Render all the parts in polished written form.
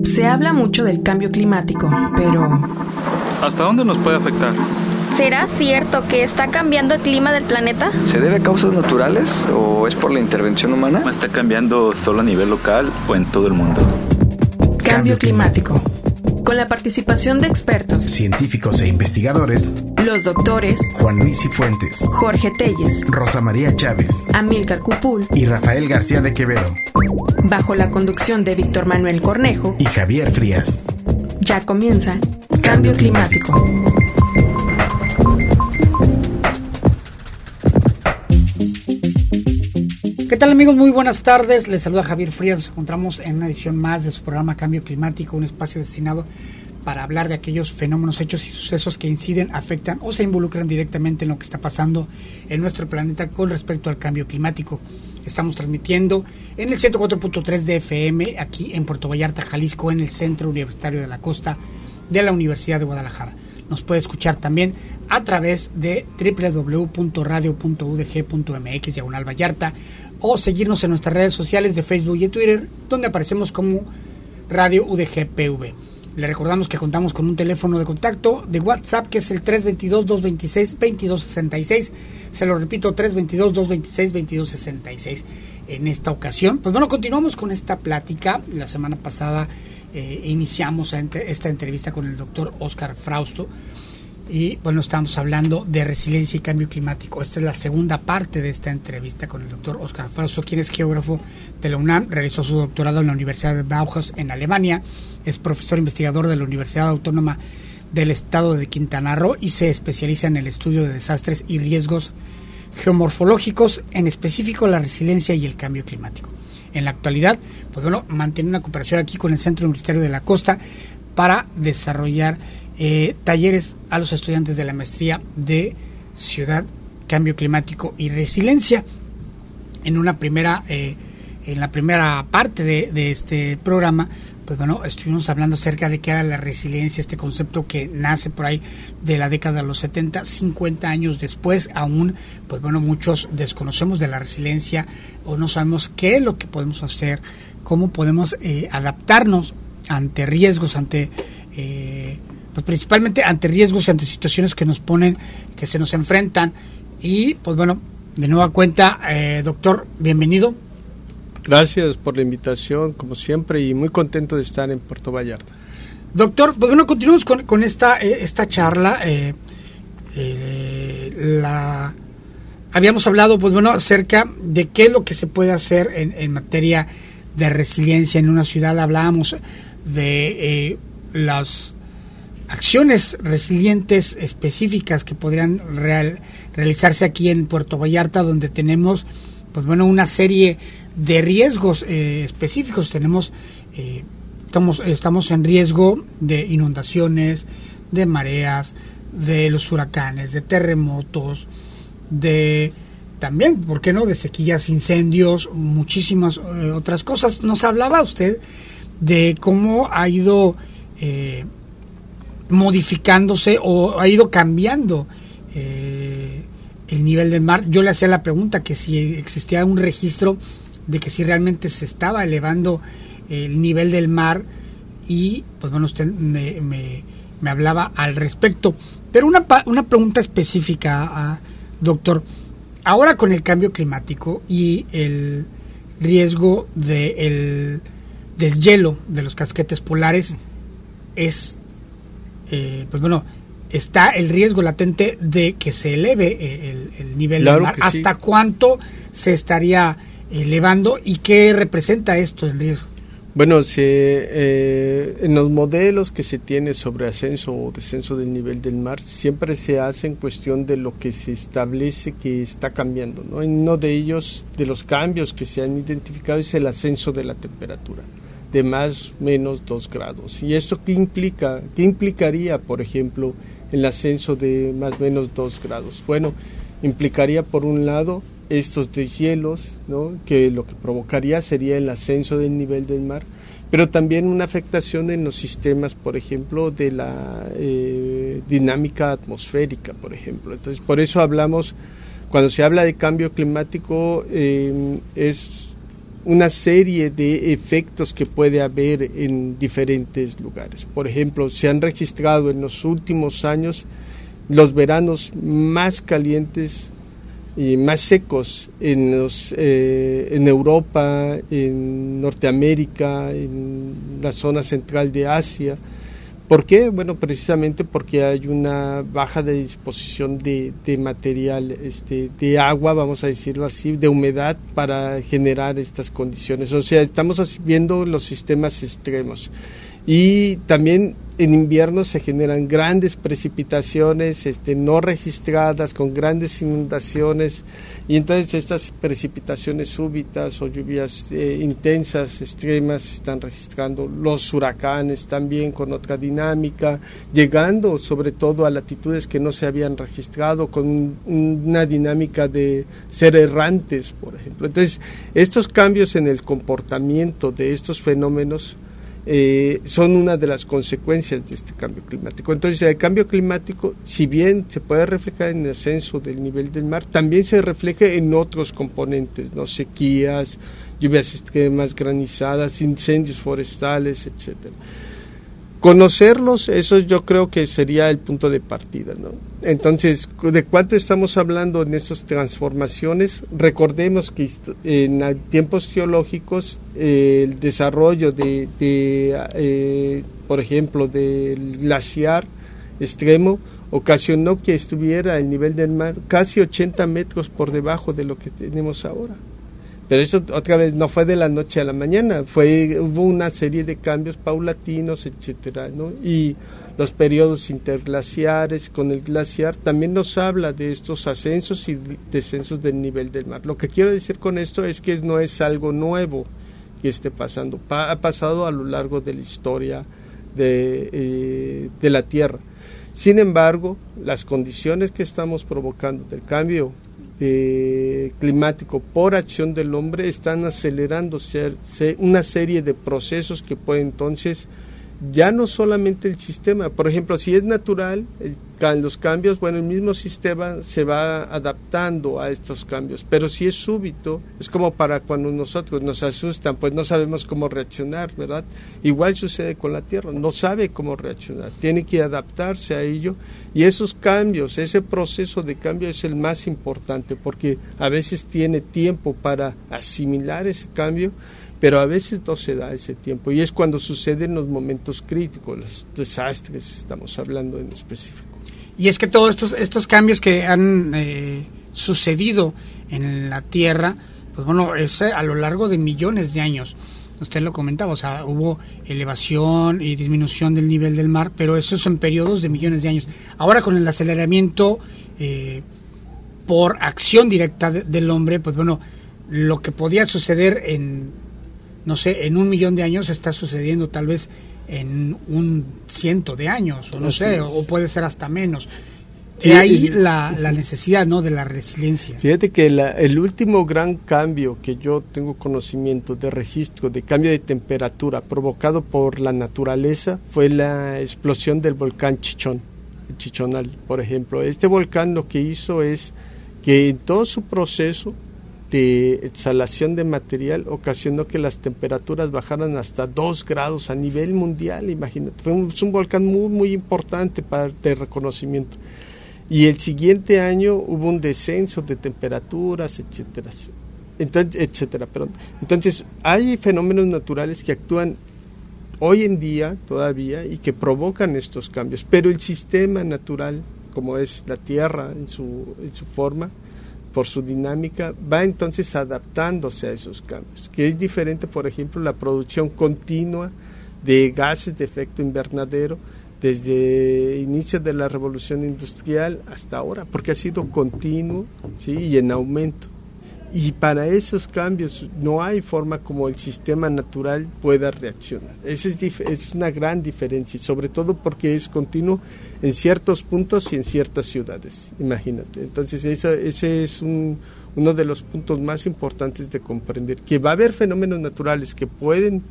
Se habla mucho del cambio climático, pero ¿hasta dónde nos puede afectar? ¿Será cierto que está cambiando el clima del planeta? ¿Se debe a causas naturales o es por la intervención humana? ¿Está cambiando solo a nivel local o en todo el mundo? Cambio climático. Con la participación de expertos, científicos e investigadores, los doctores Juan Luis Cifuentes, Jorge Telles, Rosa María Chávez, Amílcar Cupul y Rafael García de Quevedo, bajo la conducción de Víctor Manuel Cornejo y Javier Frías. Ya comienza Cambio Climático. ¿Qué tal, amigos? Muy buenas tardes, les saluda Javier Frías. Nos encontramos en una edición más de su programa Cambio Climático, un espacio destinado para hablar de aquellos fenómenos, hechos y sucesos que inciden, afectan o se involucran directamente en lo que está pasando en nuestro planeta con respecto al cambio climático. Estamos transmitiendo en el 104.3 de FM, aquí en Puerto Vallarta, Jalisco, en el Centro Universitario de la Costa de la Universidad de Guadalajara. Nos puede escuchar también a través de www.radio.udg.mx/Vallarta o seguirnos en nuestras redes sociales de Facebook y Twitter, donde aparecemos como Radio UDG-PV. Le recordamos que contamos con un teléfono de contacto de WhatsApp que es el 322-226-2266. Se lo repito, 322-226-2266. En esta ocasión, pues bueno, continuamos con esta plática. La semana pasada iniciamos esta entrevista con el doctor Óscar Frausto. Y bueno, estamos hablando de resiliencia y cambio climático. Esta es la segunda parte de esta entrevista con el doctor Óscar Frausto, quien es geógrafo de la UNAM, realizó su doctorado en la Universidad de Bauhaus en Alemania, es profesor investigador de la Universidad Autónoma del Estado de Quintana Roo y se especializa en el estudio de desastres y riesgos geomorfológicos, en específico la resiliencia y el cambio climático. En la actualidad, pues bueno, mantiene una cooperación aquí con el Centro Universitario de la Costa para desarrollar talleres a los estudiantes de la maestría de Ciudad, Cambio Climático y Resiliencia. En la primera parte de este programa, pues bueno, estuvimos hablando acerca de qué era la resiliencia, este concepto que nace por ahí de la década de los 70, 50 años después, aún, pues bueno, muchos desconocemos de la resiliencia o no sabemos qué es lo que podemos hacer, cómo podemos adaptarnos ante riesgos, pues principalmente ante riesgos y ante situaciones que nos ponen, que se nos enfrentan. Y pues bueno, de nueva cuenta, doctor, bienvenido. Gracias por la invitación, como siempre, y muy contento de estar en Puerto Vallarta. Doctor, pues bueno, continuamos con esta charla. Habíamos hablado, pues bueno, acerca de qué es lo que se puede hacer en materia de resiliencia en una ciudad. Hablábamos de las acciones resilientes específicas que podrían realizarse aquí en Puerto Vallarta, donde tenemos, pues bueno, una serie de riesgos específicos. Estamos en riesgo de inundaciones, de mareas, de los huracanes, de terremotos, de también, ¿por qué no?, de sequías, incendios, muchísimas otras cosas. Nos hablaba usted de cómo ha ido modificándose o ha ido cambiando el nivel del mar. Yo le hacía la pregunta que si existía un registro de que si realmente se estaba elevando el nivel del mar y pues bueno, usted me hablaba al respecto. Pero una pregunta específica, doctor. Ahora con el cambio climático y el riesgo del deshielo de los casquetes polares, pues bueno, está el riesgo latente de que se eleve el nivel del mar. ¿Hasta cuánto se estaría elevando y qué representa esto, el riesgo? Bueno, en los modelos que se tiene sobre ascenso o descenso del nivel del mar, siempre se hace en cuestión de lo que se establece que está cambiando, ¿no? Y uno de ellos, de los cambios que se han identificado, es el ascenso de la temperatura, de más o menos 2 grados. ¿Y esto qué implica? ¿Qué implicaría, por ejemplo, el ascenso de más o menos 2 grados? Bueno, implicaría, por un lado, estos deshielos, ¿no?, que lo que provocaría sería el ascenso del nivel del mar, pero también una afectación en los sistemas, por ejemplo, de la dinámica atmosférica, por ejemplo. Entonces, por eso hablamos, cuando se habla de cambio climático, es una serie de efectos que puede haber en diferentes lugares. Por ejemplo, se han registrado en los últimos años los veranos más calientes y más secos en Europa, en Norteamérica, en la zona central de Asia. ¿Por qué? Bueno, precisamente porque hay una baja de disposición de material, de agua, vamos a decirlo así, de humedad para generar estas condiciones. O sea, estamos viendo los sistemas extremos. Y también en invierno se generan grandes precipitaciones no registradas, con grandes inundaciones, y entonces estas precipitaciones súbitas o lluvias intensas, extremas, se están registrando. Los huracanes también con otra dinámica, llegando sobre todo a latitudes que no se habían registrado, con una dinámica de ser errantes, por ejemplo. Entonces, estos cambios en el comportamiento de estos fenómenos son una de las consecuencias de este cambio climático. Entonces, el cambio climático, si bien se puede reflejar en el ascenso del nivel del mar, también se refleja en otros componentes, ¿no? Sequías, lluvias extremas, granizadas, incendios forestales, etcétera. Conocerlos, eso yo creo que sería el punto de partida, ¿no? Entonces, ¿de cuánto estamos hablando en estas transformaciones? Recordemos que en tiempos geológicos el desarrollo por ejemplo, del glaciar extremo ocasionó que estuviera el nivel del mar casi 80 metros por debajo de lo que tenemos ahora. Pero eso otra vez no fue de la noche a la mañana, hubo una serie de cambios paulatinos, etcétera, ¿no? Y los periodos interglaciares con el glaciar también nos habla de estos ascensos y descensos del nivel del mar. Lo que quiero decir con esto es que no es algo nuevo que esté pasando, ha pasado a lo largo de la historia de la Tierra. Sin embargo, las condiciones que estamos provocando del cambio climático por acción del hombre están acelerando una serie de procesos que pueden entonces ya no solamente el sistema, por ejemplo, si es natural los cambios, bueno, el mismo sistema se va adaptando a estos cambios, pero si es súbito, es como para cuando nosotros nos asustan, pues no sabemos cómo reaccionar, ¿verdad? Igual sucede con la Tierra, no sabe cómo reaccionar, tiene que adaptarse a ello, y esos cambios, ese proceso de cambio es el más importante, porque a veces tiene tiempo para asimilar ese cambio, pero a veces no se da ese tiempo, y es cuando suceden los momentos críticos, los desastres, estamos hablando en específico. Y es que todos estos cambios que han sucedido en la Tierra, pues bueno, es a lo largo de millones de años. Usted lo comentaba, o sea, hubo elevación y disminución del nivel del mar, pero eso es en periodos de millones de años. Ahora con el aceleramiento por acción directa del hombre, pues bueno, lo que podía suceder en 1 millón de años está sucediendo tal vez en 100 de años, o no sé, o puede ser hasta menos. De ahí la necesidad, ¿no?, de la resiliencia. Fíjate que el último gran cambio que yo tengo conocimiento de registro de cambio de temperatura provocado por la naturaleza fue la explosión del volcán Chichón, el Chichonal, por ejemplo. Este volcán lo que hizo es que en todo su proceso de exhalación de material ocasionó que las temperaturas bajaran hasta 2 grados a nivel mundial, imagínate. Es un volcán muy, muy importante para el reconocimiento. Y el siguiente año hubo un descenso de temperaturas, etcétera. Entonces, hay fenómenos naturales que actúan hoy en día todavía y que provocan estos cambios, pero el sistema natural, como es la Tierra en su forma, por su dinámica, va entonces adaptándose a esos cambios, que es diferente, por ejemplo, la producción continua de gases de efecto invernadero desde el inicio de la revolución industrial hasta ahora, porque ha sido continuo, ¿sí?, y en aumento. Y para esos cambios no hay forma como el sistema natural pueda reaccionar. Esa es una gran diferencia, y sobre todo porque es continuo en ciertos puntos y en ciertas ciudades, imagínate. Entonces ese es uno de los puntos más importantes de comprender, que va a haber fenómenos naturales que pueden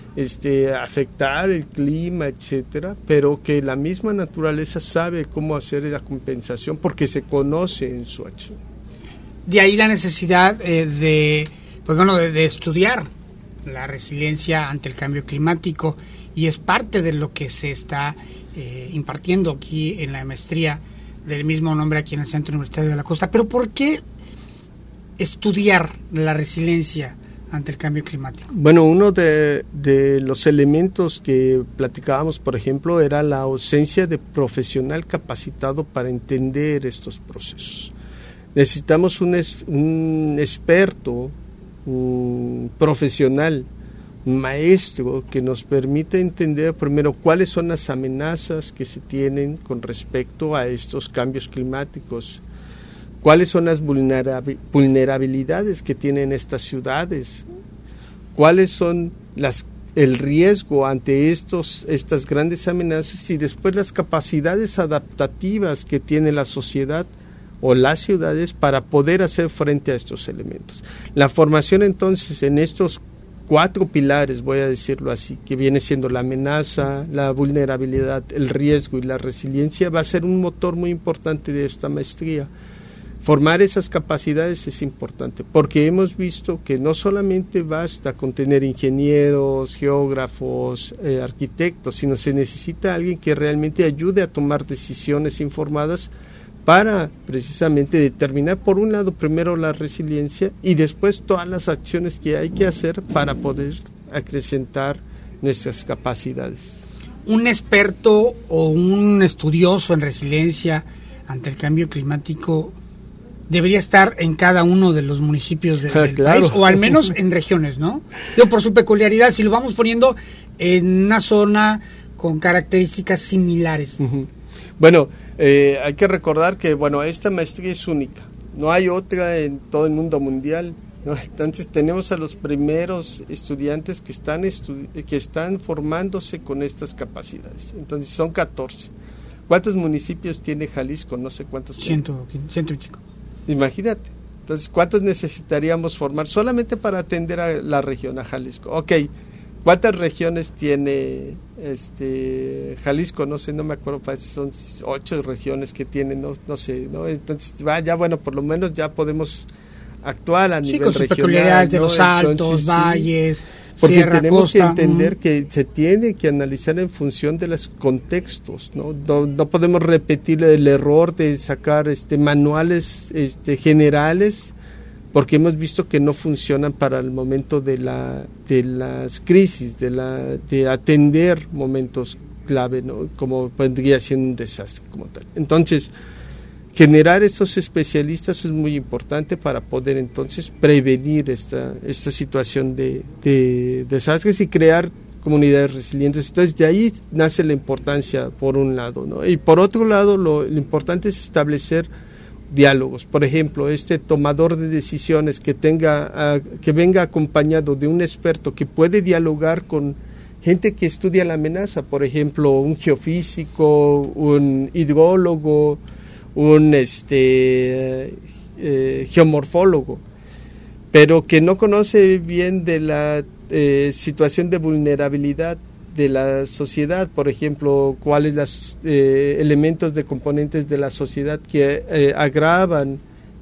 afectar el clima, etcétera, pero que la misma naturaleza sabe cómo hacer la compensación porque se conoce en su acción. De ahí la necesidad de pues bueno, de estudiar la resiliencia ante el cambio climático, y es parte de lo que se está impartiendo aquí en la maestría del mismo nombre aquí en el Centro Universitario de la Costa. Pero ¿por qué estudiar la resiliencia ante el cambio climático? Bueno, uno de los elementos que platicábamos, por ejemplo, era la ausencia de profesional capacitado para entender estos procesos. Necesitamos un experto, un profesional, un maestro que nos permita entender primero cuáles son las amenazas que se tienen con respecto a estos cambios climáticos, cuáles son las vulnerabilidades que tienen estas ciudades, cuáles son el riesgo ante estas grandes amenazas, y después las capacidades adaptativas que tiene la sociedad o las ciudades para poder hacer frente a estos elementos. La formación entonces en estos 4 pilares, voy a decirlo así, que viene siendo la amenaza, la vulnerabilidad, el riesgo y la resiliencia, va a ser un motor muy importante de esta maestría. Formar esas capacidades es importante, porque hemos visto que no solamente basta con tener ingenieros, geógrafos, arquitectos, sino se necesita alguien que realmente ayude a tomar decisiones informadas para precisamente determinar, por un lado, primero la resiliencia y después todas las acciones que hay que hacer para poder acrecentar nuestras capacidades. Un experto o un estudioso en resiliencia ante el cambio climático debería estar en cada uno de los municipios del claro. país, o al menos en regiones, ¿no? Digo, por su peculiaridad, si lo vamos poniendo en una zona con características similares. Uh-huh. Bueno, hay que recordar que esta maestría es única, no hay otra en todo el mundo mundial, ¿no? Entonces tenemos a los primeros estudiantes que están formándose con estas capacidades, entonces son 14. ¿Cuántos municipios tiene Jalisco? No sé cuántos. 125. Imagínate, entonces ¿cuántos necesitaríamos formar solamente para atender a la región, a Jalisco? Ok, ¿cuántas regiones tiene Jalisco? No sé, no me acuerdo, son 8 regiones que tiene, no sé, ¿no? Entonces, por lo menos ya podemos actuar a nivel regional. Sí, con sus peculiaridades de los altos, valles, porque sierra, tenemos costa. Que entender que se tiene que analizar en función de los contextos, ¿no? No podemos repetir el error de sacar manuales generales, porque hemos visto que no funcionan para el momento de las crisis, de atender momentos clave, ¿no? Como podría ser un desastre como tal. Entonces, generar estos especialistas es muy importante para poder entonces prevenir esta situación de desastres y crear comunidades resilientes. Entonces, de ahí nace la importancia, por un lado, ¿no? Y por otro lado, lo importante es establecer diálogos. Por ejemplo, tomador de decisiones que venga acompañado de un experto que puede dialogar con gente que estudia la amenaza, por ejemplo, un geofísico, un hidrólogo, un geomorfólogo, pero que no conoce bien de la situación de vulnerabilidad de la sociedad, por ejemplo, cuáles los elementos de componentes de la sociedad que agravan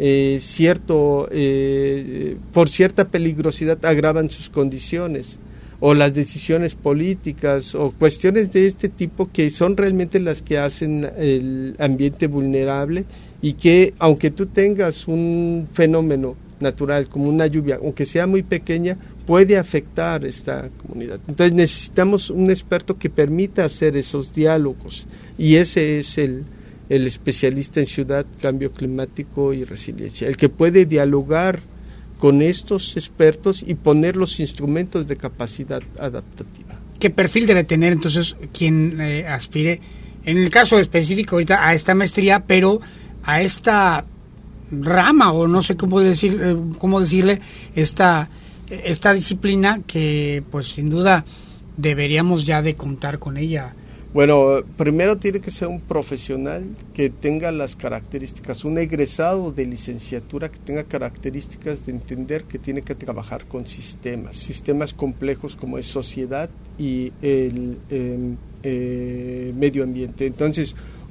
por cierta peligrosidad agravan sus condiciones, o las decisiones políticas o cuestiones de este tipo que son realmente las que hacen el ambiente vulnerable, y que aunque tú tengas un fenómeno natural como una lluvia, aunque sea muy pequeña, puede afectar esta comunidad. Entonces necesitamos un experto que permita hacer esos diálogos, y ese es el especialista en ciudad, cambio climático y resiliencia, el que puede dialogar con estos expertos y poner los instrumentos de capacidad adaptativa. ¿Qué perfil debe tener entonces quien aspire, en el caso específico ahorita, a esta maestría, pero a esta rama, o no sé cómo decirle, esta disciplina que pues sin duda deberíamos ya de contar con ella? Bueno, primero tiene que ser un profesional que tenga las características, un egresado de licenciatura que tenga características de entender que tiene que trabajar con sistemas complejos como es sociedad y el medio ambiente. Entonces,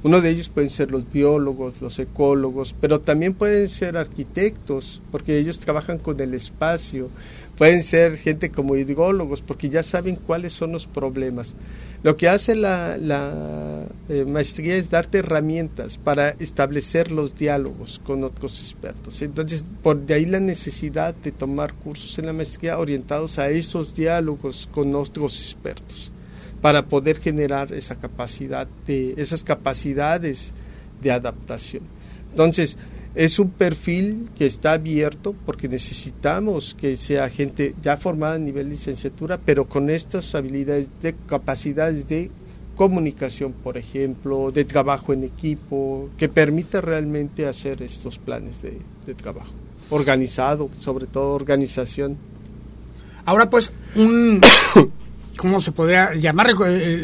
Uno de ellos pueden ser los biólogos, los ecólogos, pero también pueden ser arquitectos, porque ellos trabajan con el espacio. Pueden ser gente como hidrólogos, porque ya saben cuáles son los problemas. Lo que hace la maestría es darte herramientas para establecer los diálogos con otros expertos. Entonces, por de ahí la necesidad de tomar cursos en la maestría orientados a esos diálogos con otros expertos, para poder generar esas capacidades de adaptación. Entonces, es un perfil que está abierto porque necesitamos que sea gente ya formada a nivel licenciatura, pero con estas habilidades capacidades de comunicación, por ejemplo, de trabajo en equipo, que permita realmente hacer estos planes de trabajo organizado, sobre todo organización. Ahora pues, ¿cómo se podría llamar?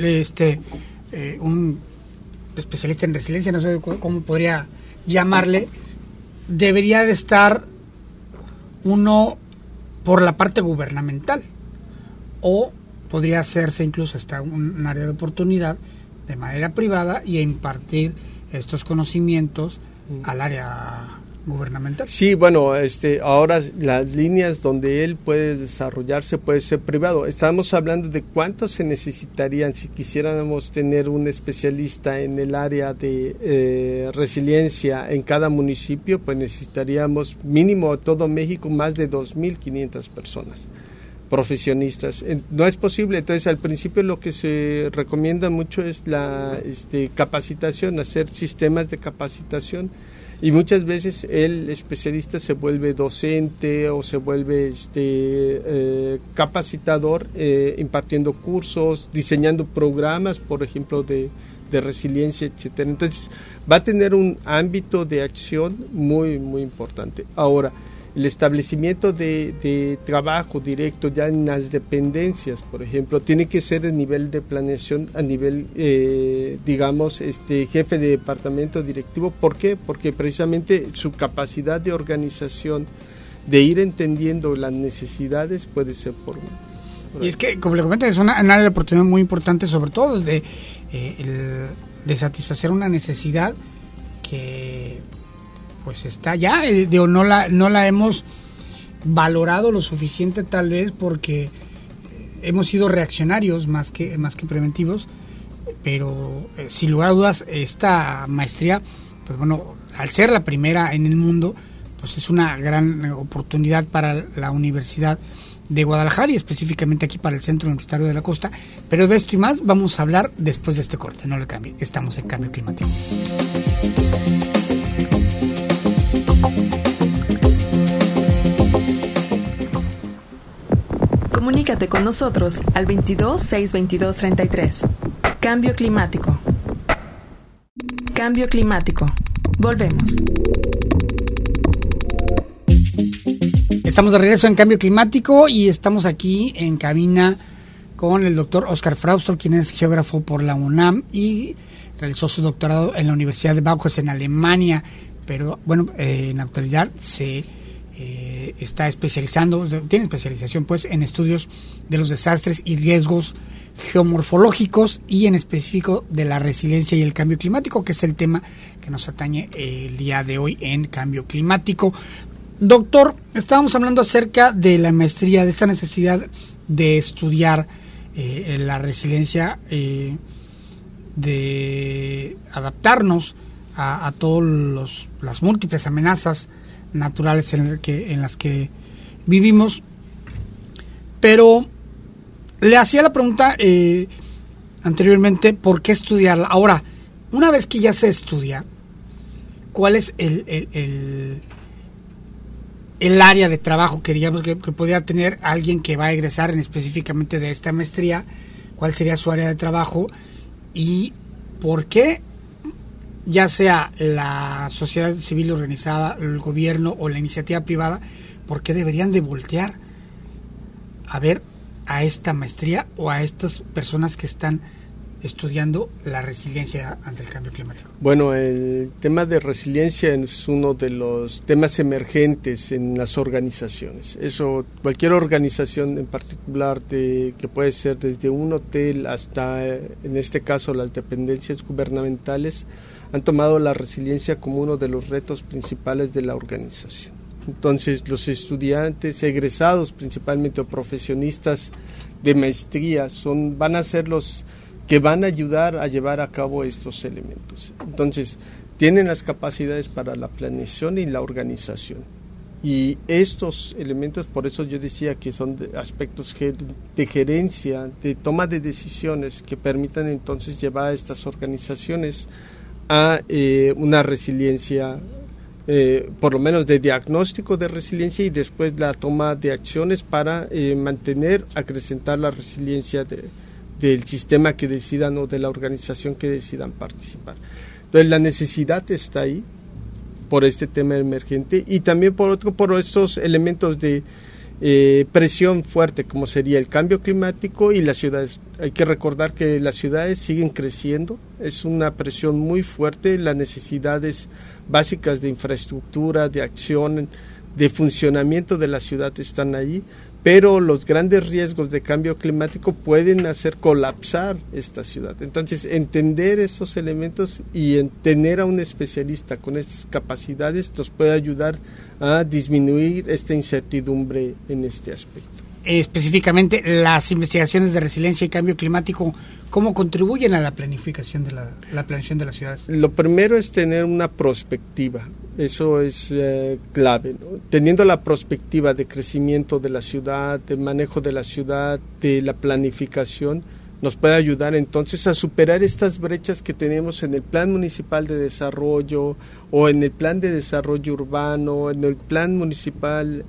Un especialista en resiliencia, no sé cómo podría llamarle, debería de estar uno por la parte gubernamental, o podría hacerse incluso hasta un área de oportunidad de manera privada y impartir estos conocimientos al área gubernamental. Sí, bueno, ahora las líneas donde él puede desarrollarse puede ser privado. Estamos hablando de cuántos se necesitarían si quisiéramos tener un especialista en el área de resiliencia en cada municipio, pues necesitaríamos mínimo todo México más de 2.500 personas profesionistas. No es posible, entonces al principio lo que se recomienda mucho es la capacitación, hacer sistemas de capacitación. Y muchas veces el especialista se vuelve docente o se vuelve capacitador, impartiendo cursos, diseñando programas, por ejemplo, de resiliencia, etcétera. Entonces, va a tener un ámbito de acción muy, muy importante. Ahora, el establecimiento de trabajo directo ya en las dependencias, por ejemplo, tiene que ser a nivel de planeación, a nivel, jefe de departamento directivo. ¿Por qué? Porque precisamente su capacidad de organización, de ir entendiendo las necesidades, puede ser por uno. Y es que, como le comenté, es un área de oportunidad muy importante, sobre todo de satisfacer una necesidad que pues está ya, no la hemos valorado lo suficiente, tal vez porque hemos sido reaccionarios más que preventivos, pero sin lugar a dudas esta maestría, pues bueno, al ser la primera en el mundo, pues es una gran oportunidad para la Universidad de Guadalajara y específicamente aquí para el Centro Universitario de la Costa. Pero de esto y más vamos a hablar después de este corte. No le cambie, estamos en Cambio Climático. Comunícate con nosotros al 22 622 33. Cambio Climático. Cambio Climático. Volvemos. Estamos de regreso en Cambio Climático y estamos aquí en cabina con el doctor Óscar Frausto, quien es geógrafo por la UNAM y realizó su doctorado en la Universidad de Bauhaus en Alemania, pero bueno, en la actualidad se está especializando, tiene especialización pues en estudios de los desastres y riesgos geomorfológicos y en específico de la resiliencia y el cambio climático, que es el tema que nos atañe el día de hoy en Cambio Climático. Doctor, estábamos hablando acerca de la maestría, de esta necesidad de estudiar la resiliencia, de adaptarnos a todas las múltiples amenazas naturales en las que vivimos, pero le hacía la pregunta anteriormente, ¿por qué estudiarla? Ahora, una vez que ya se estudia, ¿cuál es el área de trabajo que digamos que podría tener alguien que va a egresar específicamente de esta maestría? ¿Cuál sería su área de trabajo? ¿Y por qué, ya sea la sociedad civil organizada, el gobierno o la iniciativa privada, por qué deberían de voltear a ver a esta maestría o a estas personas que están estudiando la resiliencia ante el cambio climático? Bueno, el tema de resiliencia es uno de los temas emergentes en las organizaciones. Eso, cualquier organización en particular, que puede ser desde un hotel hasta, en este caso, las dependencias gubernamentales, han tomado la resiliencia como uno de los retos principales de la organización. Entonces, los estudiantes egresados, principalmente, o profesionistas de maestría, van a ser los que van a ayudar a llevar a cabo estos elementos. Entonces, tienen las capacidades para la planeación y la organización. Y estos elementos, por eso yo decía que son aspectos de gerencia, de toma de decisiones, que permitan entonces llevar a estas organizaciones a una resiliencia, por lo menos de diagnóstico de resiliencia, y después la toma de acciones para mantener, acrecentar la resiliencia del sistema que decidan o de la organización que decidan participar. Entonces la necesidad está ahí por este tema emergente, y también por estos elementos de presión fuerte, como sería el cambio climático y las ciudades. Hay que recordar que las ciudades siguen creciendo, es una presión muy fuerte, las necesidades básicas de infraestructura, de acción, de funcionamiento de la ciudad están ahí, pero los grandes riesgos de cambio climático pueden hacer colapsar esta ciudad. Entonces, entender esos elementos y tener a un especialista con estas capacidades nos puede ayudar a disminuir esta incertidumbre en este aspecto. Específicamente, las investigaciones de resiliencia y cambio climático, ¿cómo contribuyen a la planificación de la planeación de las ciudades? Lo primero es tener una perspectiva, eso es clave, ¿no? Teniendo la perspectiva de crecimiento de la ciudad, de manejo de la ciudad, de la planificación, nos puede ayudar entonces a superar estas brechas que tenemos en el Plan Municipal de Desarrollo, o en el Plan de Desarrollo Urbano, en el Plan Municipal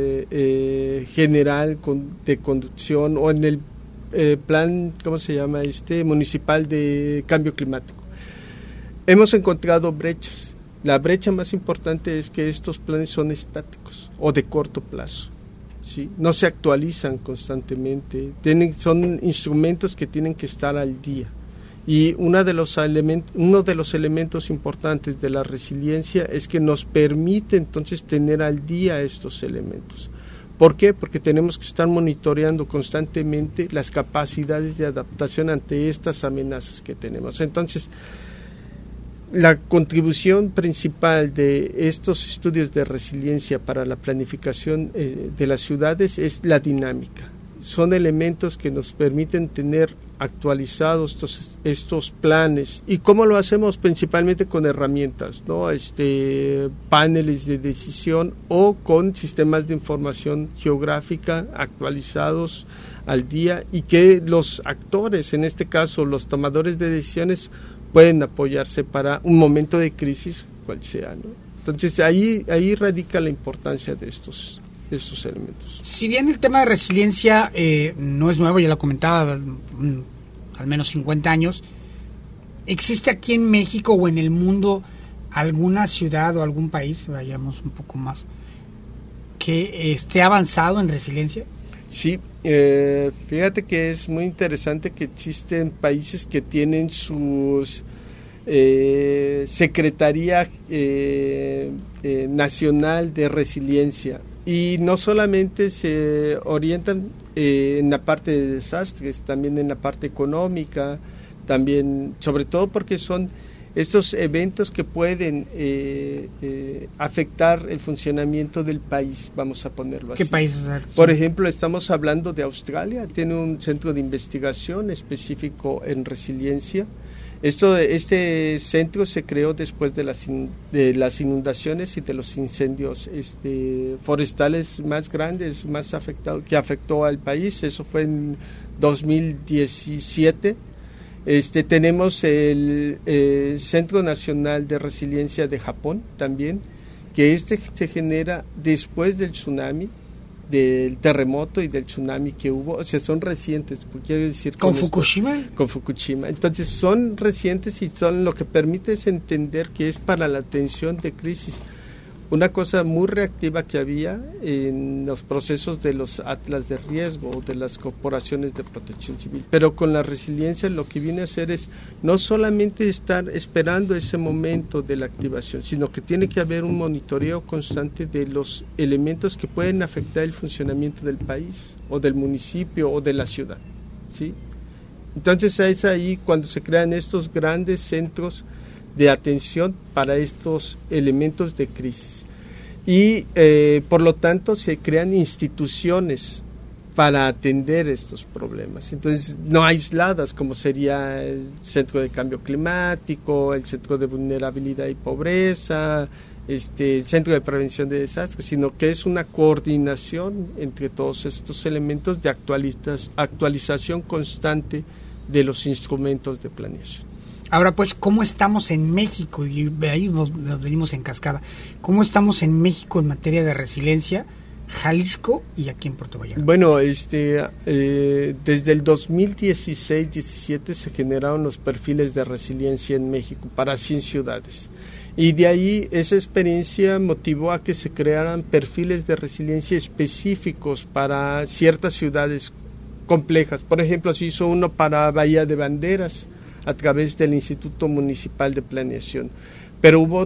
General de Conducción, o en el Plan, Municipal de Cambio Climático. Hemos encontrado brechas. La brecha más importante es que estos planes son estáticos o de corto plazo. ¿Sí? No se actualizan constantemente, son instrumentos que tienen que estar al día. Y uno de los elementos importantes de la resiliencia es que nos permite entonces tener al día estos elementos. ¿Por qué? Porque tenemos que estar monitoreando constantemente las capacidades de adaptación ante estas amenazas que tenemos. Entonces, la contribución principal de estos estudios de resiliencia para la planificación de las ciudades es la dinámica. Son elementos que nos permiten tener actualizados estos planes. ¿Y cómo lo hacemos? Principalmente con herramientas, ¿no? Paneles de decisión o con sistemas de información geográfica actualizados al día, y que los actores, en este caso los tomadores de decisiones, pueden apoyarse para un momento de crisis, cual sea, ¿no? Entonces ahí radica la importancia de estos elementos. Si bien el tema de resiliencia no es nuevo, ya lo comentaba, al menos 50 años, ¿existe aquí en México o en el mundo alguna ciudad o algún país, vayamos un poco más, que esté avanzado en resiliencia? Sí, fíjate que es muy interesante que existen países que tienen sus Secretaría Nacional de Resiliencia, y no solamente se orientan en la parte de desastres, también en la parte económica, también, sobre todo porque son estos eventos que pueden afectar el funcionamiento del país, vamos a ponerlo así. ¿Qué países? Por ejemplo, estamos hablando de Australia, tiene un centro de investigación específico en resiliencia. Este centro se creó después de las inundaciones y de los incendios forestales más grandes, que afectó al país. Eso fue en 2017. Tenemos el Centro Nacional de Resiliencia de Japón también, que se genera después del tsunami, del terremoto y del tsunami que hubo. O sea, son recientes, quiero decir, ¿Con Fukushima? Con Fukushima. Entonces son recientes, y son lo que permite es entender que es para la atención de crisis. una cosa muy reactiva que había en los procesos de los atlas de riesgo o de las corporaciones de protección civil. Pero con la resiliencia lo que viene a hacer es no solamente estar esperando ese momento de la activación, sino que tiene que haber un monitoreo constante de los elementos que pueden afectar el funcionamiento del país o del municipio o de la ciudad, ¿sí? Entonces es ahí cuando se crean estos grandes centros de atención para estos elementos de crisis. Y por lo tanto se crean instituciones para atender estos problemas. Entonces, no aisladas como sería el Centro de Cambio Climático, el Centro de Vulnerabilidad y Pobreza, el Centro de Prevención de Desastres, sino que es una coordinación entre todos estos elementos de actualización constante de los instrumentos de planeación. Ahora pues, ¿cómo estamos en México? Y ahí nos venimos en cascada. ¿Cómo estamos en México en materia de resiliencia, Jalisco y aquí en Puerto Vallarta? Bueno, desde el 2016-17 se generaron los perfiles de resiliencia en México para 100 ciudades. Y de ahí esa experiencia motivó a que se crearan perfiles de resiliencia específicos para ciertas ciudades complejas. Por ejemplo, se hizo uno para Bahía de Banderas, a través del Instituto Municipal de Planeación. Pero hubo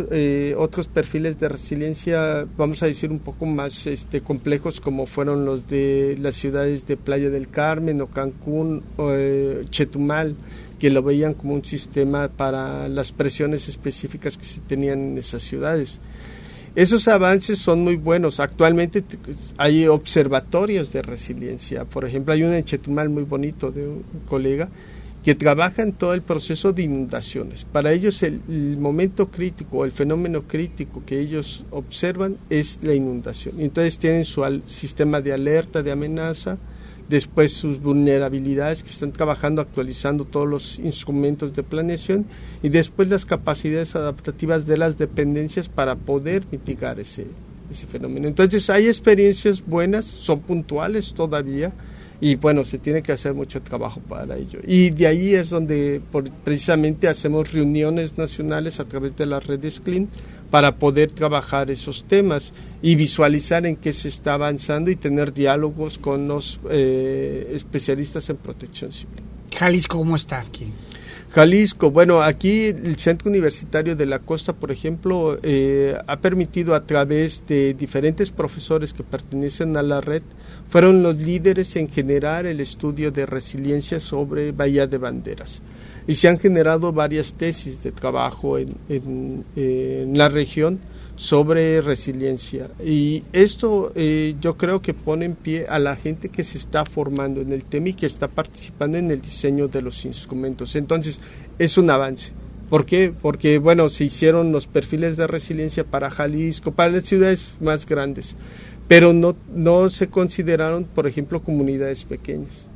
otros perfiles de resiliencia, vamos a decir, un poco más complejos, como fueron los de las ciudades de Playa del Carmen o Cancún o Chetumal, que lo veían como un sistema para las presiones específicas que se tenían en esas ciudades. Esos avances son muy buenos. Actualmente hay observatorios de resiliencia. Por ejemplo, hay uno en Chetumal muy bonito de un colega que trabajan todo el proceso de inundaciones. Para ellos el momento crítico, el fenómeno crítico que ellos observan es la inundación. Entonces tienen su sistema de alerta, de amenaza, después sus vulnerabilidades, que están trabajando, actualizando todos los instrumentos de planeación, y después las capacidades adaptativas de las dependencias para poder mitigar ese fenómeno. Entonces hay experiencias buenas, son puntuales todavía, y bueno, se tiene que hacer mucho trabajo para ello. Y de ahí es donde precisamente hacemos reuniones nacionales a través de las redes CLIN para poder trabajar esos temas y visualizar en qué se está avanzando y tener diálogos con los especialistas en protección civil. Jalisco, ¿cómo está aquí? Jalisco, bueno, aquí el Centro Universitario de la Costa, por ejemplo, ha permitido a través de diferentes profesores que pertenecen a la red, fueron los líderes en generar el estudio de resiliencia sobre Bahía de Banderas. Y se han generado varias tesis de trabajo en la región sobre resiliencia. Y esto yo creo que pone en pie a la gente que se está formando en el tema y que está participando en el diseño de los instrumentos. Entonces, es un avance. ¿Por qué? Porque, bueno, se hicieron los perfiles de resiliencia para Jalisco, para las ciudades más grandes, pero no se consideraron, por ejemplo, comunidades pequeñas.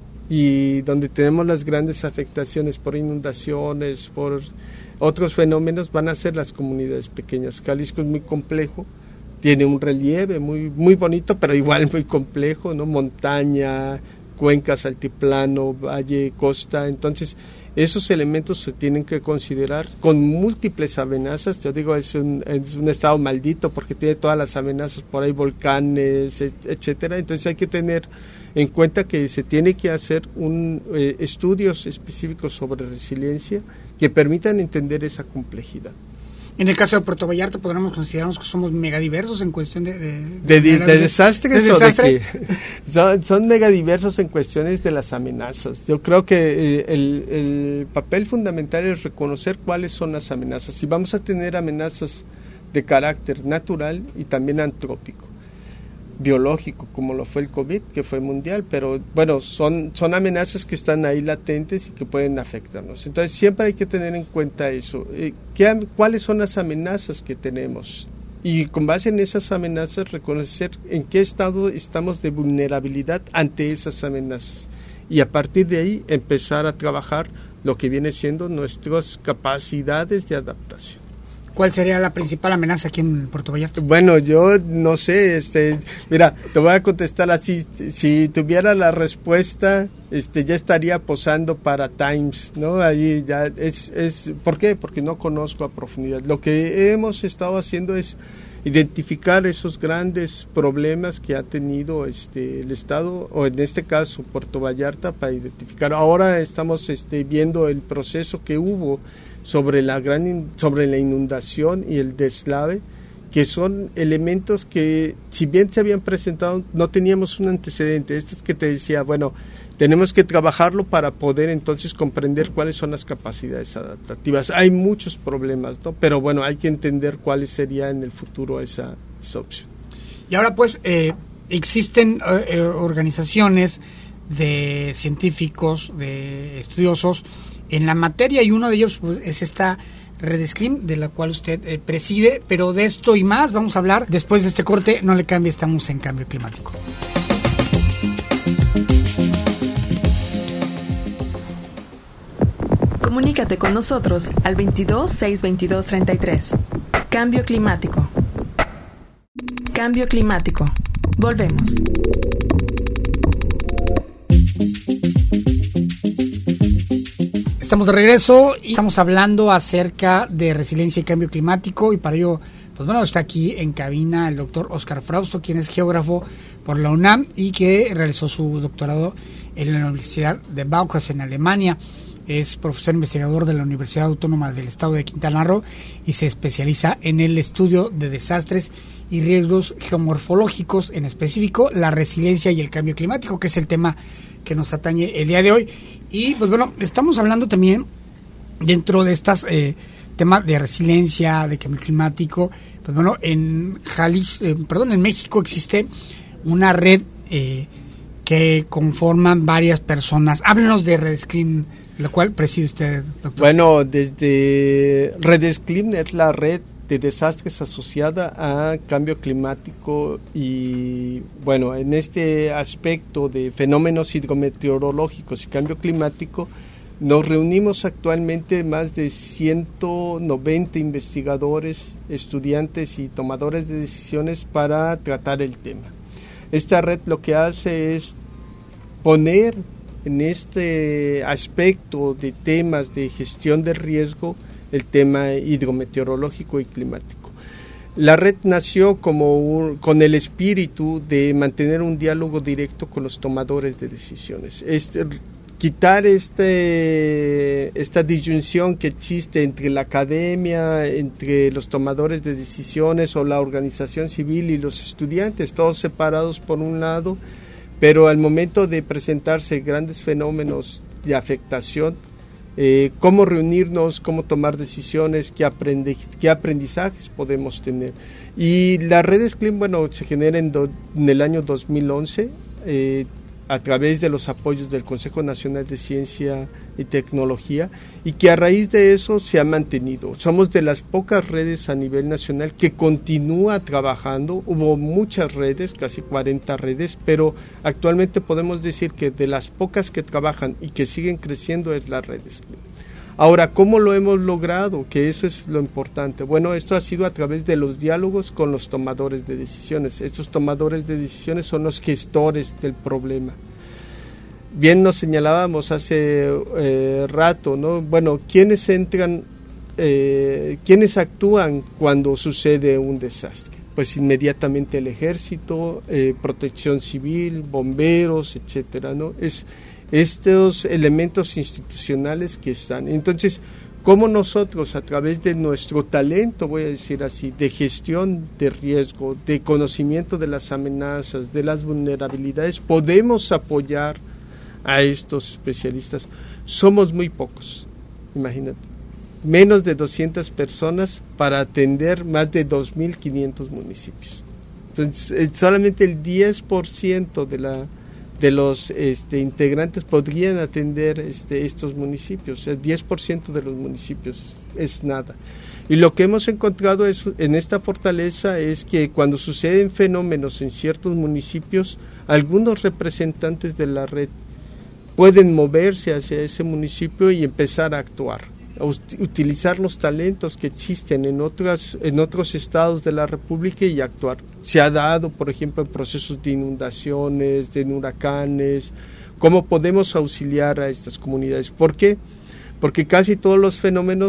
Y donde tenemos las grandes afectaciones por inundaciones, por otros fenómenos, van a ser las comunidades pequeñas. Jalisco es muy complejo, tiene un relieve muy, muy bonito, pero igual muy complejo, ¿no? Montaña, cuencas, altiplano, valle, costa. Entonces, esos elementos se tienen que considerar con múltiples amenazas. Yo digo, es un estado maldito porque tiene todas las amenazas, por ahí volcanes, etcétera. Entonces hay que tener en cuenta que se tiene que hacer estudios específicos sobre resiliencia que permitan entender esa complejidad. En el caso de Puerto Vallarta, ¿podríamos considerarnos que somos megadiversos en cuestión de desastres? ¿De desastres? Son megadiversos en cuestiones de las amenazas. Yo creo que el papel fundamental es reconocer cuáles son las amenazas. Y vamos a tener amenazas de carácter natural y también antrópico, biológico, como lo fue el COVID, que fue mundial, pero bueno, son amenazas que están ahí latentes y que pueden afectarnos. Entonces siempre hay que tener en cuenta eso, cuáles son las amenazas que tenemos, y con base en esas amenazas reconocer en qué estado estamos de vulnerabilidad ante esas amenazas, y a partir de ahí empezar a trabajar lo que viene siendo nuestras capacidades de adaptación. ¿Cuál sería la principal amenaza aquí en Puerto Vallarta? Bueno, yo no sé, mira, te voy a contestar así, si tuviera la respuesta, ya estaría posando para Times, ¿no? Ahí ya ¿por qué? Porque no conozco a profundidad. Lo que hemos estado haciendo es identificar esos grandes problemas que ha tenido el Estado, o en este caso Puerto Vallarta, para identificar. Ahora estamos viendo el proceso que hubo sobre la inundación y el deslave, que son elementos que, si bien se habían presentado, no teníamos un antecedente. Esto es que te decía, bueno, tenemos que trabajarlo para poder entonces comprender cuáles son las capacidades adaptativas. Hay muchos problemas, ¿no? Pero bueno, hay que entender cuál sería en el futuro esa opción. Y ahora pues existen organizaciones de científicos, de estudiosos en la materia, y uno de ellos pues, es esta Red SCLIM, de la cual usted preside, pero de esto y más vamos a hablar después de este corte. No le cambie, estamos en Cambio Climático. Comunícate con nosotros al 22-622-33. Cambio climático. Cambio climático. Volvemos. Estamos de regreso y estamos hablando acerca de resiliencia y cambio climático, y para ello, pues bueno, está aquí en cabina el doctor Óscar Frausto, quien es geógrafo por la UNAM y que realizó su doctorado en la Universidad de Bauhaus en Alemania. Es profesor investigador de la Universidad Autónoma del Estado de Quintana Roo y se especializa en el estudio de desastres y riesgos geomorfológicos, en específico la resiliencia y el cambio climático, que es el tema que nos atañe el día de hoy. Y pues bueno, estamos hablando también dentro de estas temas de resiliencia, de cambio climático. Pues bueno, en México existe una red que conforman varias personas. Háblenos de Red SCLIM, la cual preside usted, doctor. Bueno, desde Red SCLIM es la red de desastres asociada a cambio climático, y bueno, en este aspecto de fenómenos hidrometeorológicos y cambio climático nos reunimos actualmente más de 190 investigadores, estudiantes y tomadores de decisiones para tratar el tema. Esta red lo que hace es poner en este aspecto de temas de gestión de riesgo el tema hidrometeorológico y climático. La red nació con el espíritu de mantener un diálogo directo con los tomadores de decisiones. Quitar esta disyunción que existe entre la academia, entre los tomadores de decisiones o la organización civil y los estudiantes, todos separados por un lado, pero al momento de presentarse grandes fenómenos de afectación, cómo reunirnos, cómo tomar decisiones, qué aprendizajes podemos tener. Y la red SCLIM, bueno, se genera en el año 2011 a través de los apoyos del Consejo Nacional de Ciencia y Tecnología, y que a raíz de eso se ha mantenido. Somos de las pocas redes a nivel nacional que continúa trabajando. Hubo muchas redes, casi 40 redes, pero actualmente podemos decir que de las pocas que trabajan y que siguen creciendo es la red SCLIM. Ahora, ¿cómo lo hemos logrado? Que eso es lo importante. Bueno, esto ha sido a través de los diálogos con los tomadores de decisiones. Estos tomadores de decisiones son los gestores del problema. Bien nos señalábamos hace rato, ¿no? Bueno, ¿quiénes actúan cuando sucede un desastre? Pues inmediatamente el ejército, protección civil, bomberos, etcétera, ¿no? Es estos elementos institucionales que están. Entonces, ¿cómo nosotros, a través de nuestro talento, voy a decir así, de gestión de riesgo, de conocimiento de las amenazas, de las vulnerabilidades, podemos apoyar a estos especialistas? Somos muy pocos, imagínate, menos de 200 personas para atender más de 2.500 municipios. Entonces, solamente el 10% de los integrantes podrían atender estos municipios. El 10% de los municipios es nada. Y lo que hemos encontrado en esta fortaleza es que cuando suceden fenómenos en ciertos municipios, algunos representantes de la red pueden moverse hacia ese municipio y empezar a actuar, a utilizar los talentos que existen en otros estados de la República y actuar. Se ha dado, por ejemplo, en procesos de inundaciones, de huracanes, cómo podemos auxiliar a estas comunidades. ¿Por qué? Porque casi todos los fenómenos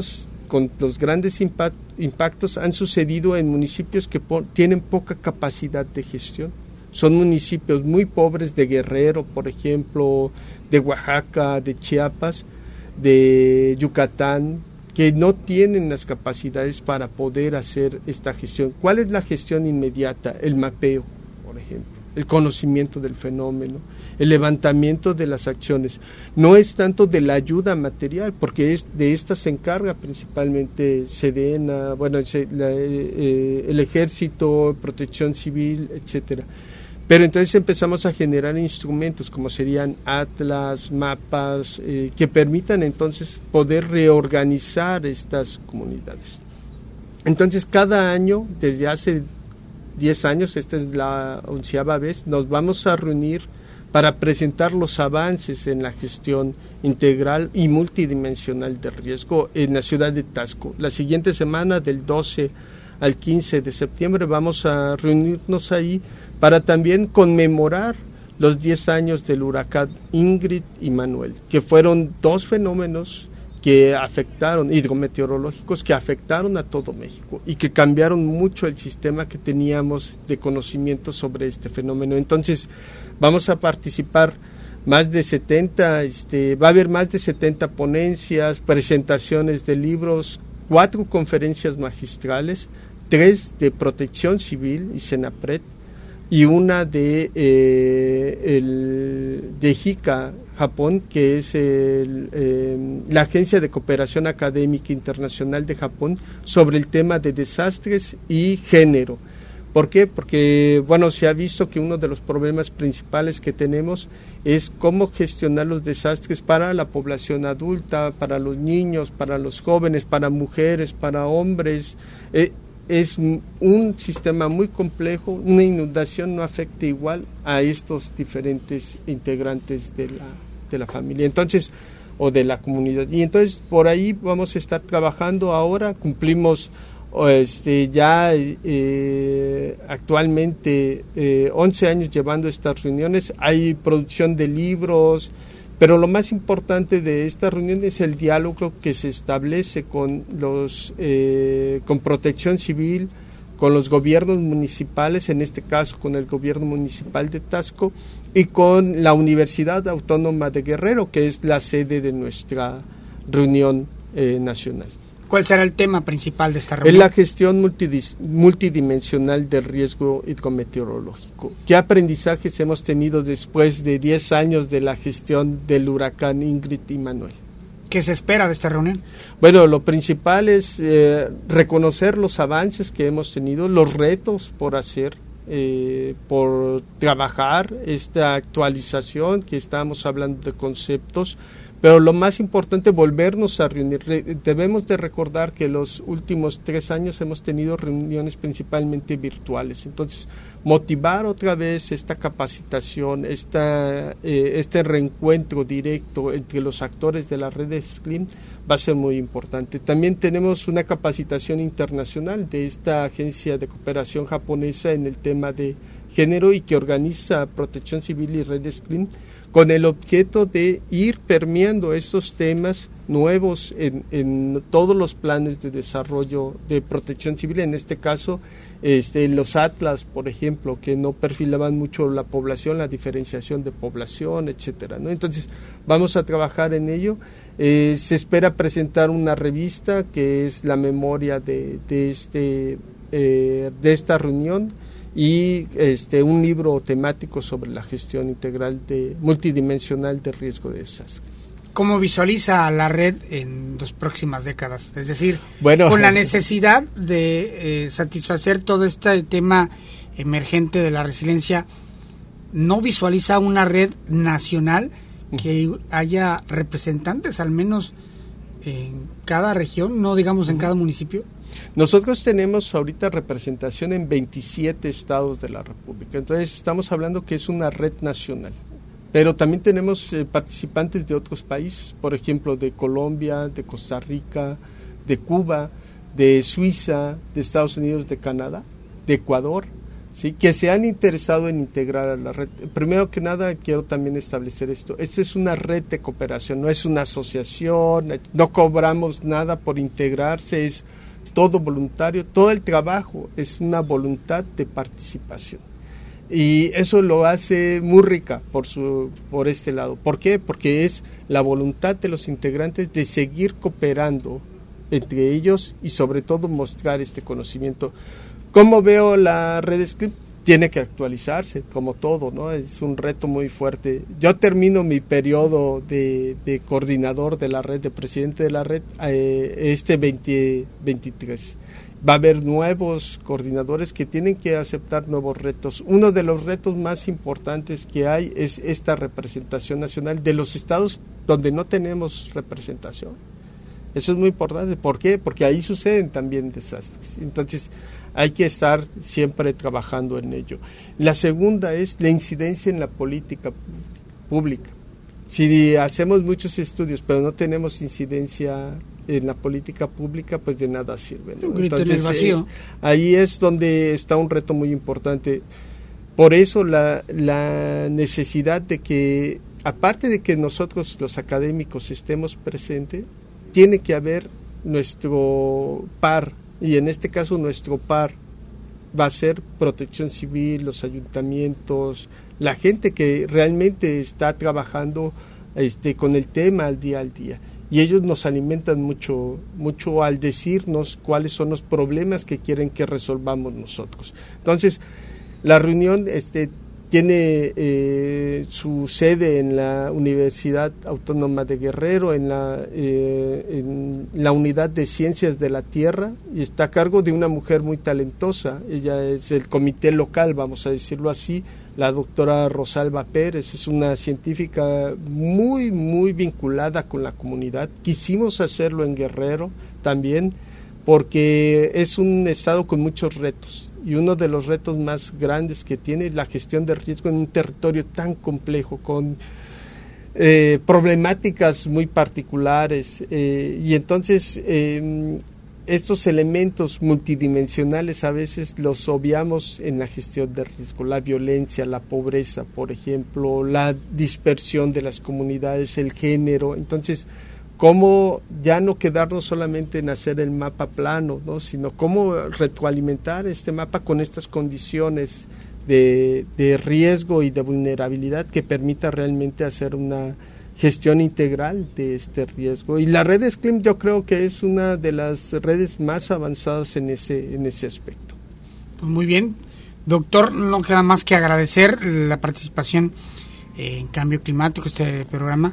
con los grandes impactos han sucedido en municipios que tienen poca capacidad de gestión. Son municipios muy pobres de Guerrero, por ejemplo, de Oaxaca, de Chiapas, de Yucatán, que no tienen las capacidades para poder hacer esta gestión. ¿Cuál es la gestión inmediata? El mapeo, por ejemplo, el conocimiento del fenómeno, el levantamiento de las acciones. No es tanto de la ayuda material, porque de esta se encarga principalmente Sedena, el Ejército, Protección Civil, etcétera. Pero entonces empezamos a generar instrumentos como serían atlas, mapas, que permitan entonces poder reorganizar estas comunidades. Entonces cada año, desde hace 10 años, esta es la 11ª vez, nos vamos a reunir para presentar los avances en la gestión integral y multidimensional de riesgo en la ciudad de Taxco. La siguiente semana, del 12 al 15 de septiembre, vamos a reunirnos ahí para también conmemorar los 10 años del huracán Ingrid y Manuel, que fueron 2 fenómenos que afectaron, hidrometeorológicos, que afectaron a todo México y que cambiaron mucho el sistema que teníamos de conocimiento sobre este fenómeno. Entonces, vamos a participar más de 70, va a haber más de 70 ponencias, presentaciones de libros, 4 conferencias magistrales, 3 de Protección Civil y Senapred, y una de JICA, Japón, que es la Agencia de Cooperación Académica Internacional de Japón, sobre el tema de desastres y género. ¿Por qué? Porque, se ha visto que uno de los problemas principales que tenemos es cómo gestionar los desastres para la población adulta, para los niños, para los jóvenes, para mujeres, para hombres. Es un sistema muy complejo. Una inundación no afecta igual a estos diferentes integrantes de la familia, entonces, o de la comunidad. Y entonces por ahí vamos a estar trabajando ahora. Cumplimos actualmente 11 años llevando estas reuniones. Hay producción de libros, pero lo más importante de esta reunión es el diálogo que se establece con Protección Civil, con los gobiernos municipales, en este caso con el gobierno municipal de Taxco, y con la Universidad Autónoma de Guerrero, que es la sede de nuestra reunión nacional. ¿Cuál será el tema principal de esta reunión? Es la gestión multidimensional del riesgo hidrometeorológico. ¿Qué aprendizajes hemos tenido después de 10 años de la gestión del huracán Ingrid y Manuel? ¿Qué se espera de esta reunión? Bueno, lo principal es reconocer los avances que hemos tenido, los retos por hacer, por trabajar esta actualización, que estamos hablando de conceptos, pero lo más importante, volvernos a reunir. Debemos de recordar que los últimos 3 años hemos tenido reuniones principalmente virtuales. Entonces, motivar otra vez esta capacitación, este reencuentro directo entre los actores de la red de SCLIM va a ser muy importante. También tenemos una capacitación internacional de esta agencia de cooperación japonesa en el tema de género y que organiza Protección Civil y Red SCLIM, con el objeto de ir permeando estos temas nuevos en todos los planes de desarrollo de protección civil. En este caso, los atlas, por ejemplo, que no perfilaban mucho la población, la diferenciación de población, etcétera, ¿no? Entonces, vamos a trabajar en ello. Se espera presentar una revista que es la memoria de esta reunión, y un libro temático sobre la gestión integral multidimensional de riesgo de desastre. ¿Cómo visualiza la red en las próximas décadas? Es decir, con la necesidad de satisfacer todo este tema emergente de la resiliencia, ¿no visualiza una red nacional que haya representantes al menos en cada región, no digamos en cada municipio? Nosotros tenemos ahorita representación en 27 estados de la República, entonces estamos hablando que es una red nacional, pero también tenemos participantes de otros países, por ejemplo de Colombia, de Costa Rica, de Cuba, de Suiza, de Estados Unidos, de Canadá, de Ecuador, ¿sí?, que se han interesado en integrar a la red. Primero que nada, quiero también establecer esto. Esta es una red de cooperación, no es una asociación, no cobramos nada por integrarse, es todo voluntario, todo el trabajo es una voluntad de participación. Y eso lo hace muy rica por este lado. ¿Por qué? Porque es la voluntad de los integrantes de seguir cooperando entre ellos y sobre todo mostrar este conocimiento. ¿Cómo veo la red SCLIM? Tiene que actualizarse, como todo, ¿no? Es un reto muy fuerte. Yo termino mi periodo de coordinador de la red, de presidente de la red, 2023. Va a haber nuevos coordinadores que tienen que aceptar nuevos retos. Uno de los retos más importantes que hay es esta representación nacional de los estados donde no tenemos representación. Eso es muy importante. ¿Por qué? Porque ahí suceden también desastres. Entonces, hay que estar siempre trabajando en ello. La segunda es la incidencia en la política pública. Si hacemos muchos estudios, pero no tenemos incidencia en la política pública, pues de nada sirve, ¿no? Un grito en el vacío. Ahí es donde está un reto muy importante. Por eso la necesidad de que, aparte de que nosotros los académicos estemos presentes, tiene que haber nuestro par, y en este caso nuestro par va a ser Protección Civil, los ayuntamientos, la gente que realmente está trabajando con el tema al día. Y ellos nos alimentan mucho al decirnos cuáles son los problemas que quieren que resolvamos nosotros. Entonces, la reunión tiene su sede en la Universidad Autónoma de Guerrero, en la Unidad de Ciencias de la Tierra, y está a cargo de una mujer muy talentosa. Ella es el comité local, vamos a decirlo así, la doctora Rosalba Pérez. Es una científica muy, muy vinculada con la comunidad. Quisimos hacerlo en Guerrero también, porque es un estado con muchos retos, y uno de los retos más grandes que tiene es la gestión de riesgo en un territorio tan complejo, con problemáticas muy particulares, y entonces estos elementos multidimensionales a veces los obviamos en la gestión de riesgo, la violencia, la pobreza, por ejemplo, la dispersión de las comunidades, el género. Entonces, cómo ya no quedarnos solamente en hacer el mapa plano, ¿no?, sino cómo retroalimentar este mapa con estas condiciones de riesgo y de vulnerabilidad que permita realmente hacer una gestión integral de este riesgo. Y la red SCLIM yo creo que es una de las redes más avanzadas en ese aspecto. Pues muy bien, doctor, no queda más que agradecer la participación en Cambio Climático. Este programa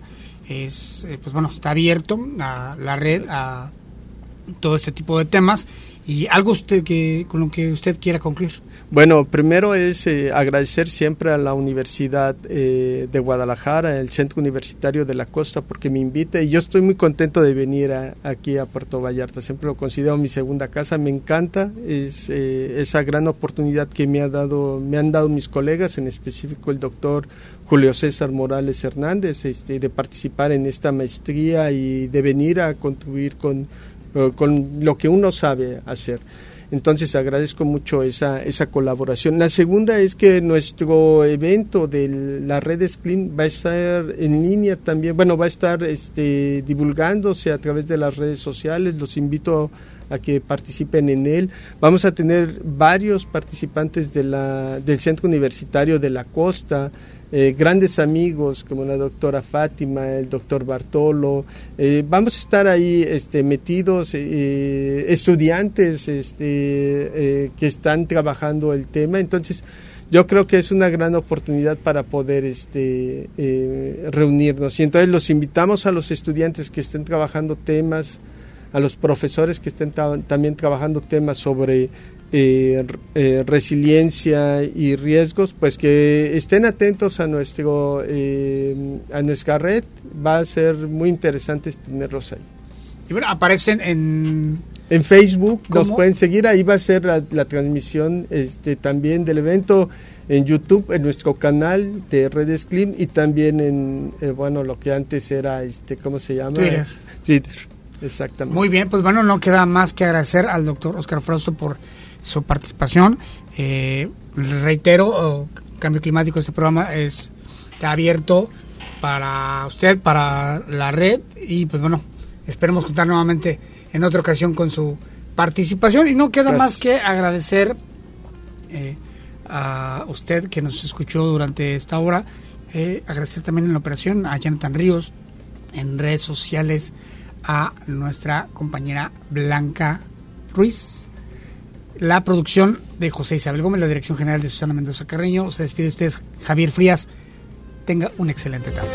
está abierto a la red, a todo este tipo de temas. Y algo con lo que usted quiera concluir. Bueno, primero es agradecer siempre a la Universidad de Guadalajara, el Centro Universitario de la Costa, porque me invita, y yo estoy muy contento de venir aquí a Puerto Vallarta. Siempre lo considero mi segunda casa. Me encanta esa gran oportunidad que me han dado mis colegas, en específico el doctor Julio César Morales Hernández, de participar en esta maestría y de venir a contribuir con lo que uno sabe hacer. Entonces agradezco mucho esa colaboración. La segunda es que nuestro evento de la red SCLIM va a estar en línea también, va a estar divulgándose a través de las redes sociales. Los invito a que participen en él. Vamos a tener varios participantes del Centro Universitario de la Costa, grandes amigos como la doctora Fátima, el doctor Bartolo. Vamos a estar ahí metidos, estudiantes que están trabajando el tema. Entonces yo creo que es una gran oportunidad para poder reunirnos, y entonces los invitamos a los estudiantes que estén trabajando temas, a los profesores que estén también trabajando temas sobre resiliencia y riesgos, pues que estén atentos a nuestra red. Va a ser muy interesante tenerlos ahí. Y bueno, aparecen en Facebook. ¿Cómo? Nos pueden seguir, ahí va a ser la transmisión también del evento, en YouTube, en nuestro canal de Red SCLIM, y también en lo que antes era ¿cómo se llama? Twitter. Exactamente. Muy bien, pues no queda más que agradecer al doctor Óscar Frausto por su participación. Reitero, Cambio Climático, este programa está abierto para usted, para la red, y pues bueno, esperemos contar nuevamente en otra ocasión con su participación, y no queda más que agradecer a usted que nos escuchó durante esta hora, agradecer también en la operación a Jonathan Ríos, en redes sociales a nuestra compañera Blanca Ruiz, la producción de José Isabel Gómez, la dirección general de Susana Mendoza Carreño. Se despide de ustedes Javier Frías. Tenga una excelente tarde.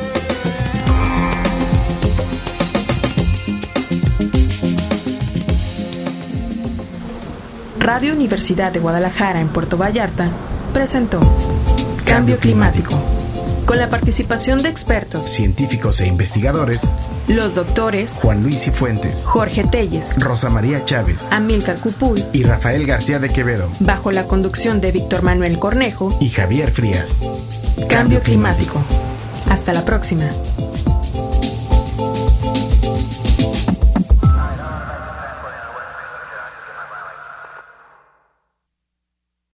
Radio Universidad de Guadalajara en Puerto Vallarta presentó Cambio Climático, con la participación de expertos, científicos e investigadores, los doctores Juan Luis Cifuentes, Jorge Telles, Rosa María Chávez, Amílcar Cupul y Rafael García de Quevedo, bajo la conducción de Víctor Manuel Cornejo y Javier Frías. Cambio Climático. Hasta la próxima.